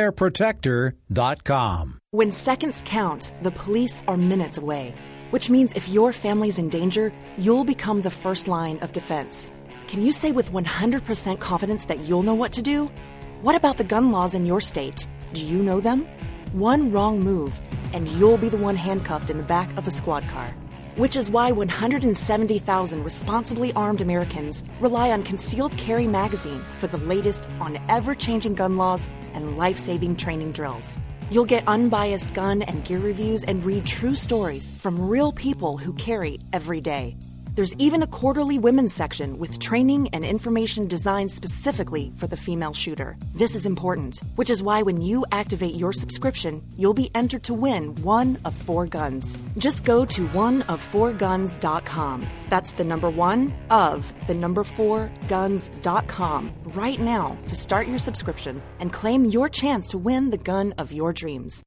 BeThereProtector.com. When seconds count, the police are minutes away, which means if your family's in danger, you'll become the first line of defense. Can you say with 100% confidence that you'll know what to do? What about the gun laws in your state? Do you know them? One wrong move, and you'll be the one handcuffed in the back of a squad car. Which is why 170,000 responsibly armed Americans rely on Concealed Carry Magazine for the latest on ever-changing gun laws and life-saving training drills. You'll get unbiased gun and gear reviews and read true stories from real people who carry every day. There's even a quarterly women's section with training and information designed specifically for the female shooter. This is important, which is why when you activate your subscription, you'll be entered to win one of 4 guns. Just go to oneof4guns.com. That's the number 1 of the number 4 guns.com right now to start your subscription and claim your chance to win the gun of your dreams.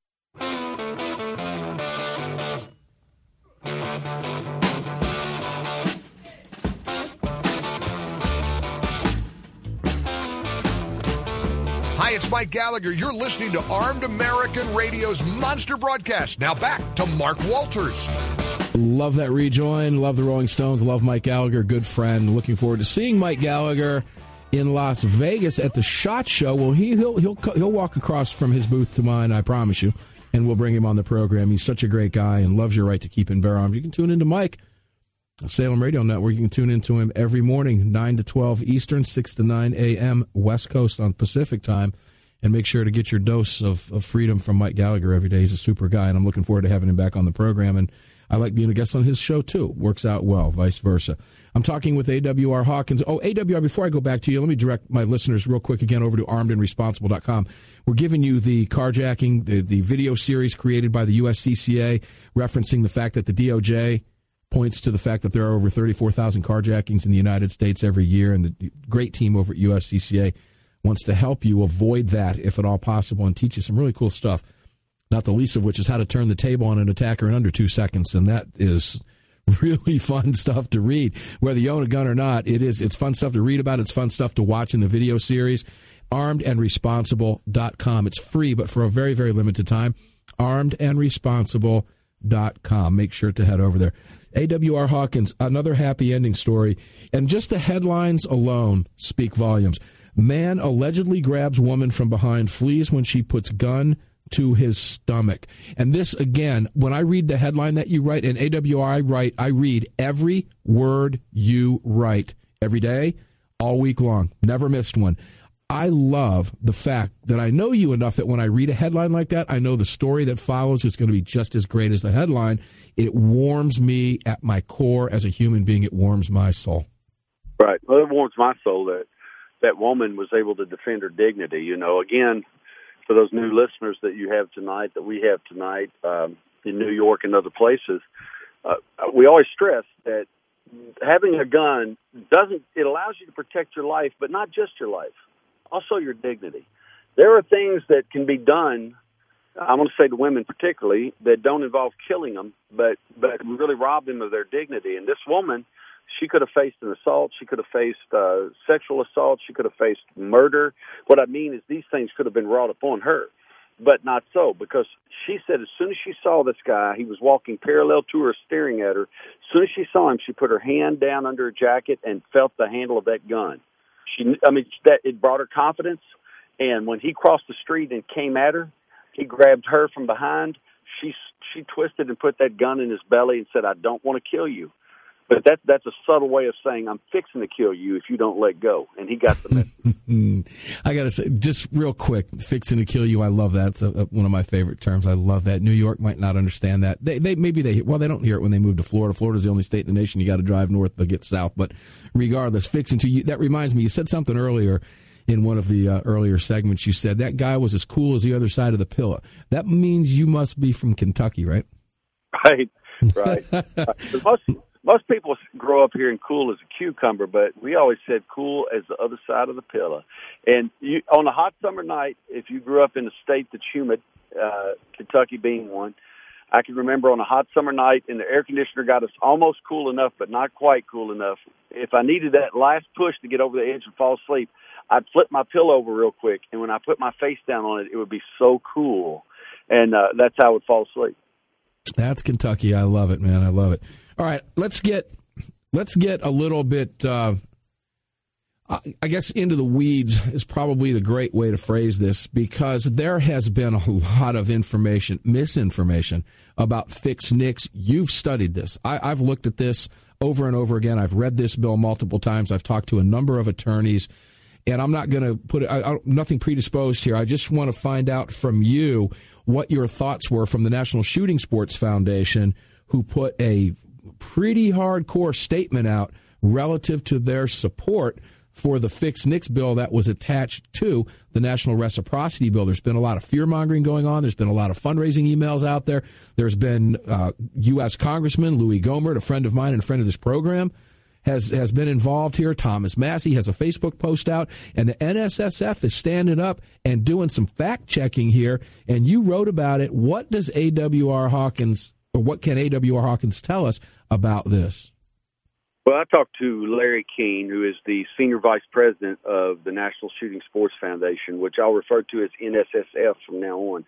Hi, it's Mike Gallagher. You're listening to Armed American Radio's Monster Broadcast. Now back to Mark Walters. Love that rejoin. Love the Rolling Stones. Love Mike Gallagher. Good friend. Looking forward to seeing Mike Gallagher in Las Vegas at the SHOT Show. Well, he'll walk across from his booth to mine, I promise you, and we'll bring him on the program. He's such a great guy and loves your right to keep and bear arms. You can tune into Mike, Salem Radio Network. You can tune into him every morning, 9 to 12 Eastern, 6 to 9 a.m. West Coast on Pacific time. And make sure to get your dose of freedom from Mike Gallagher every day. He's a super guy, and I'm looking forward to having him back on the program. And I like being a guest on his show, too. Works out well, vice versa. I'm talking with A.W.R. Hawkins. Oh, A.W.R., before I go back to you, let me direct my listeners real quick again over to armedandresponsible.com. We're giving you the carjacking, the video series created by the USCCA, referencing the fact that the DOJ points to the fact that there are over 34,000 carjackings in the United States every year, and the great team over at USCCA wants to help you avoid that if at all possible and teach you some really cool stuff, not the least of which is how to turn the table on an attacker in under 2 seconds, and that is really fun stuff to read. Whether you own a gun or not, it's fun stuff to read about. It's fun stuff to watch in the video series. armedandresponsible.com. It's free, but for a very, very limited time. armedandresponsible.com. Make sure to head over there. A.W.R. Hawkins, another happy ending story, and just the headlines alone speak volumes. Man allegedly grabs woman from behind, flees when she puts gun to his stomach. And this, again, when I read the headline that you write, and AWR I read every word you write every day, all week long. Never missed one. I love the fact that I know you enough that when I read a headline like that, I know the story that follows is going to be just as great as the headline. It warms me at my core as a human being. It warms my soul. Right. Well, it warms my soul that woman was able to defend her dignity. You know, again, for those new listeners that you have tonight, that we have tonight in New York and other places, we always stress that having a gun it allows you to protect your life, but not just your life, also your dignity. There are things that can be done, I'm going to say to women particularly, that don't involve killing them, but really rob them of their dignity. And this woman, she could have faced an assault. She could have faced sexual assault. She could have faced murder. What I mean is these things could have been wrought upon her. but not so, because she said as soon as she saw this guy, he was walking parallel to her, staring at her. As soon as she saw him, she put her hand down under her jacket and felt the handle of that gun. It brought her confidence. And when he crossed the street and came at her, he grabbed her from behind. She twisted and put that gun in his belly and said, "I don't want to kill you." But that's a subtle way of saying, "I'm fixing to kill you if you don't let go." And he got the message. I got to say, just real quick, fixing to kill you, I love that. It's one of my favorite terms. I love that. New York might not understand that. They don't hear it when they move to Florida. Florida's the only state in the nation you got to drive north to get south. But regardless, fixing to you, that reminds me, you said something earlier in one of the earlier segments. You said that guy was as cool as the other side of the pillow. That means you must be from Kentucky, right? Right. Most people grow up hearing cool as a cucumber, but we always said cool as the other side of the pillow. And on a hot summer night, if you grew up in a state that's humid, Kentucky being one, I can remember on a hot summer night and the air conditioner got us almost cool enough, but not quite cool enough. If I needed that last push to get over the edge and fall asleep, I'd flip my pillow over real quick, and when I put my face down on it, it would be so cool. And that's how I would fall asleep. That's Kentucky. I love it, man. I love it. All right, let's get a little bit, I guess, into the weeds is probably the great way to phrase this, because there has been a lot of misinformation about Fix NICS. You've studied this. I've looked at this over and over again. I've read this bill multiple times. I've talked to a number of attorneys, and I'm not going to put nothing predisposed here. I just want to find out from you what your thoughts were from the National Shooting Sports Foundation, who put a pretty hardcore statement out relative to their support for the Fix NICS bill that was attached to the National Reciprocity Bill. There's been a lot of fear-mongering going on. There's been a lot of fundraising emails out there. There's been U.S. Congressman Louis Gohmert, a friend of mine and a friend of this program, has been involved here. Thomas Massey has a Facebook post out, and the NSSF is standing up and doing some fact-checking here, and you wrote about it. What does AWR Hawkins, or what can AWR Hawkins tell us about this? Well, I talked to Larry Keene, who is the Senior Vice President of the National Shooting Sports Foundation, which I'll refer to as NSSF from now on.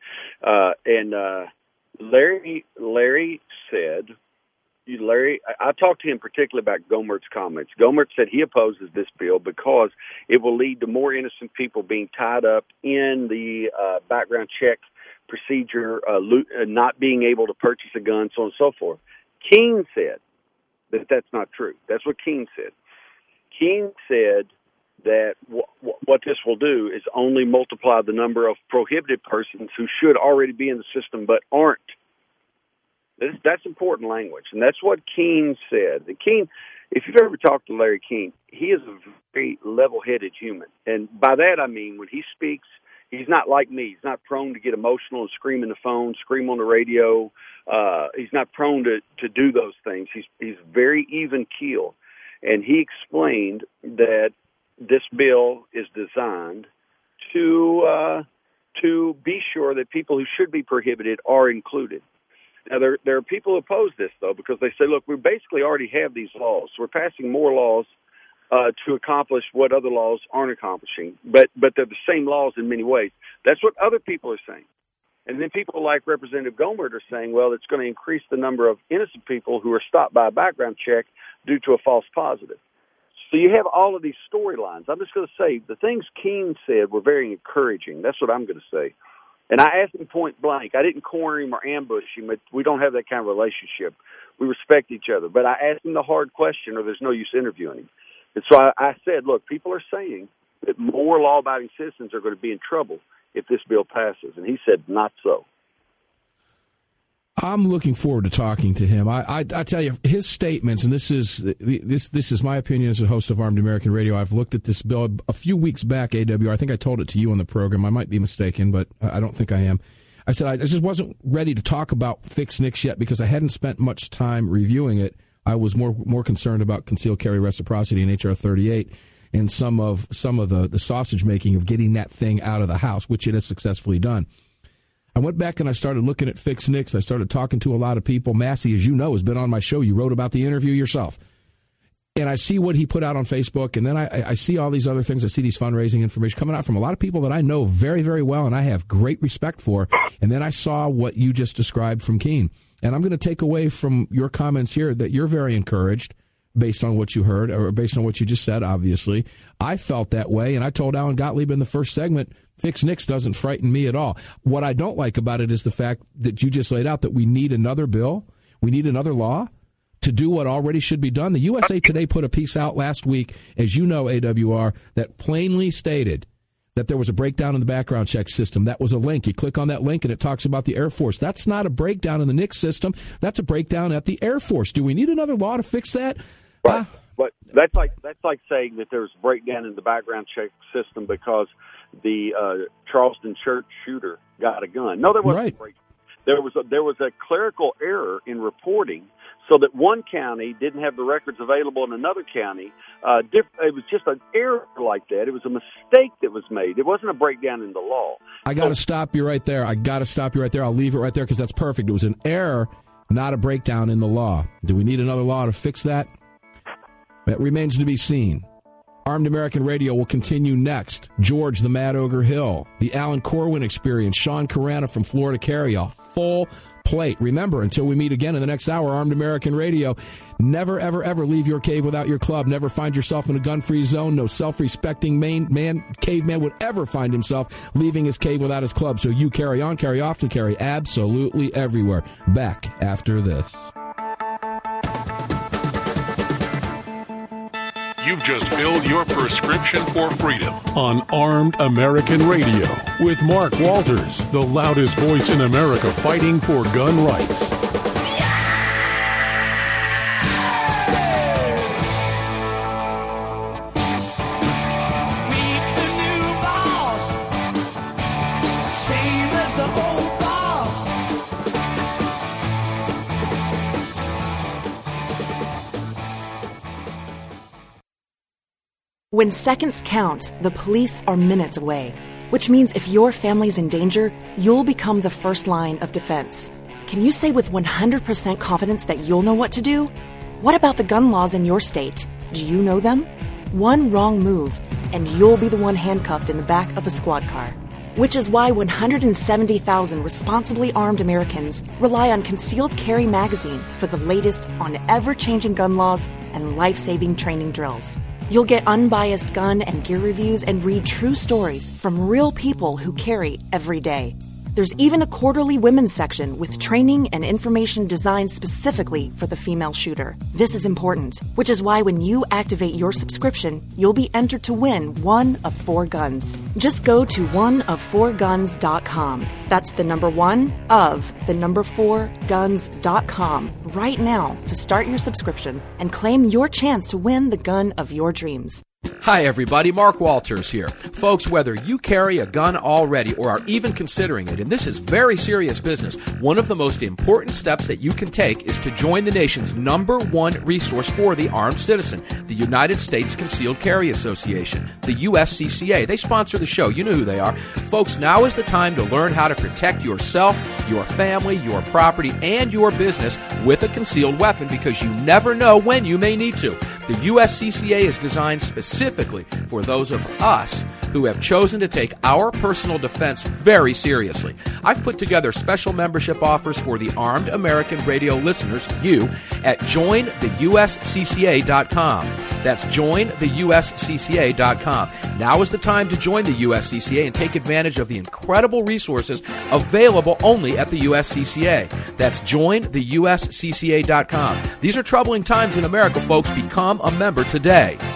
Larry said, I talked to him particularly about Gohmert's comments. Gohmert said he opposes this bill because it will lead to more innocent people being tied up in the background check procedure, not being able to purchase a gun, so on and so forth. Keene said that that's not true. That's what Keene said. Keene said that what this will do is only multiply the number of prohibited persons who should already be in the system but aren't. That's important language, and that's what Keene said. And Keene, if you've ever talked to Larry Keene, he is a very level-headed human. And by that I mean when he speaks, he's not like me. He's not prone to get emotional and scream in the phone, scream on the radio. He's not prone to do those things. He's very even-keeled. And he explained that this bill is designed to be sure that people who should be prohibited are included. Now, there are people who oppose this, though, because they say, look, we basically already have these laws. We're passing more laws to accomplish what other laws aren't accomplishing. But they're the same laws in many ways. That's what other people are saying. And then people like Representative Gohmert are saying, well, it's going to increase the number of innocent people who are stopped by a background check due to a false positive. So you have all of these storylines. I'm just going to say the things Keene said were very encouraging. That's what I'm going to say. And I asked him point blank. I didn't corner him or ambush him. We don't have that kind of relationship. We respect each other. But I asked him the hard question, or there's no use interviewing him. And so I said, look, people are saying that more law-abiding citizens are going to be in trouble if this bill passes. And he said, not so. I'm looking forward to talking to him. I tell you, his statements, and this is my opinion as a host of Armed American Radio. I've looked at this bill a few weeks back, AWR. I think I told it to you on the program. I might be mistaken, but I don't think I am. I said I just wasn't ready to talk about Fix NICS yet because I hadn't spent much time reviewing it. I was more concerned about concealed carry reciprocity in H.R. 38 and some of the sausage making of getting that thing out of the House, which it has successfully done. I went back and I started looking at Fix NICS. I started talking to a lot of people. Massey, as you know, has been on my show. You wrote about the interview yourself. And I see what he put out on Facebook, and then I see all these other things. I see these fundraising information coming out from a lot of people that I know very, very well and I have great respect for. And then I saw what you just described from Keene. And I'm going to take away from your comments here that you're very encouraged based on what you heard, or based on what you just said, obviously. I felt that way, and I told Alan Gottlieb in the first segment, Fix NICS doesn't frighten me at all. What I don't like about it is the fact that you just laid out that we need another bill, we need another law to do what already should be done. The USA Today put a piece out last week, as you know, AWR, that plainly stated that there was a breakdown in the background check system. That was a link. You click on that link and it talks about the Air Force. That's not a breakdown in the NICS system. That's a breakdown at the Air Force. Do we need another law to fix that? Right. But that's like saying that there's a breakdown in the background check system because the Charleston church shooter got a gun. No, there wasn't a breakdown. There was a clerical error in reporting, so that one county didn't have the records available in another county. It was just an error like that. It was a mistake that was made. It wasn't a breakdown in the law. I got to stop you right there. I'll leave it right there because that's perfect. It was an error, not a breakdown in the law. Do we need another law to fix that? That remains to be seen. Armed American Radio will continue next. George the Mad Ogre Hill, the Alan Corwin Experience, Sean Carana from Florida Carry, a full plate. Remember, until we meet again in the next hour, Armed American Radio, never, ever, ever leave your cave without your club. Never find yourself in a gun-free zone. No self-respecting caveman would ever find himself leaving his cave without his club. So you carry on, carry often, carry absolutely everywhere. Back after this. You've just filled your prescription for freedom on Armed American Radio with Mark Walters, the loudest voice in America fighting for gun rights. When seconds count, the police are minutes away, which means if your family's in danger, you'll become the first line of defense. Can you say with 100% confidence that you'll know what to do? What about the gun laws in your state? Do you know them? One wrong move, and you'll be the one handcuffed in the back of a squad car. Which is why 170,000 responsibly armed Americans rely on Concealed Carry Magazine for the latest on ever-changing gun laws and life-saving training drills. You'll get unbiased gun and gear reviews and read true stories from real people who carry every day. There's even a quarterly women's section with training and information designed specifically for the female shooter. This is important, which is why when you activate your subscription, you'll be entered to win one of 4 guns. Just go to oneof4guns.com. That's the number 1 of the number 4guns.com right now to start your subscription and claim your chance to win the gun of your dreams. Hi, everybody. Mark Walters here. Folks, whether you carry a gun already or are even considering it, and this is very serious business, one of the most important steps that you can take is to join the nation's number 1 resource for the armed citizen, the United States Concealed Carry Association, the USCCA. They sponsor the show. You know who they are. Folks, now is the time to learn how to protect yourself, your family, your property, and your business with a concealed weapon because you never know when you may need to. The USCCA is designed specifically for those of us who have chosen to take our personal defense very seriously. I've put together special membership offers for the Armed American Radio listeners, you, at jointheuscca.com. That's jointheuscca.com. Now is the time to join the USCCA and take advantage of the incredible resources available only at the USCCA. That's jointheuscca.com. These are troubling times in America, folks. Become a member today.